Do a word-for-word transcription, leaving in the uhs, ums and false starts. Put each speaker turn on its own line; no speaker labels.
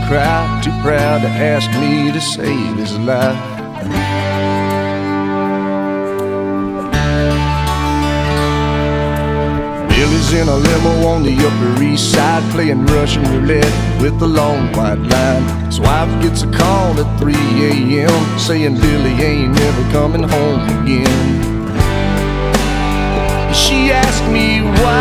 cry, too proud to ask me to save his life. Billy's in a limo on the Upper East Side, playing Russian roulette with the long white line. His wife gets a call at three a m saying Billy ain't never coming home again. She asked me why